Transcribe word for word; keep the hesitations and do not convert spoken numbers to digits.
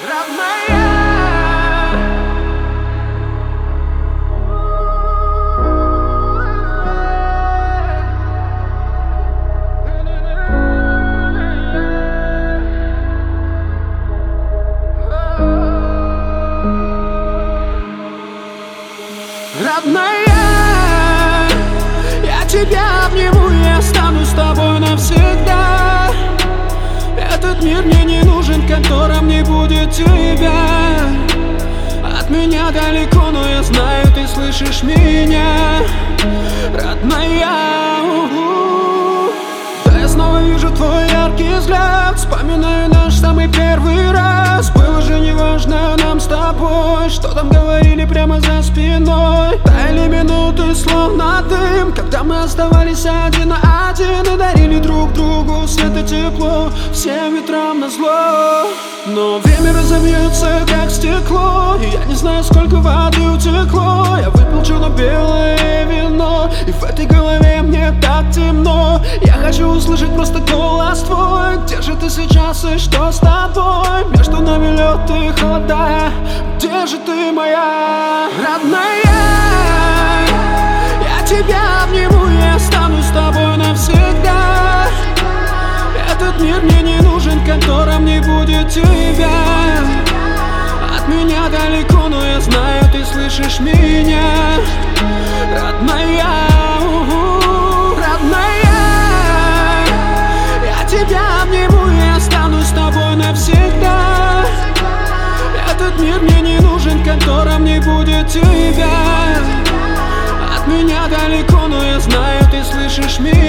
Родная, я тебя обниму, я останусь с тобой навсегда. Этот мир мне не нужен, в котором не будет тебя. От меня далеко, но я знаю, ты слышишь меня. Родная, у-у-у. Да, я снова вижу твой яркий взгляд. Вспоминаю наш самый первый раз. Было же неважно нам с тобой, что там говорили прямо за спиной. Таяли минуты, словно дым, когда мы оставались один на один и дарили друг другу свет и тепло, всем ветрам назло. Но время разобьется, как стекло, и я не знаю, сколько воды утекло. Я выпил черно-белое вино, и в этой голове мне так темно. Я хочу услышать просто голос твой. Где же ты сейчас и что с тобой? Между нами лед и холода. Где же ты, моя родная? Я тебя обниму, я останусь с тобой навсегда. Этот мир мне не нужен, в котором не будет тебя. От меня далеко, но я знаю, ты слышишь меня. Родная, у-у, родная, я тебя обниму, я останусь с тобой навсегда. Этот мир мне не нужен, в котором не будет тебя. От меня далеко, но я знаю, ты слышишь меня.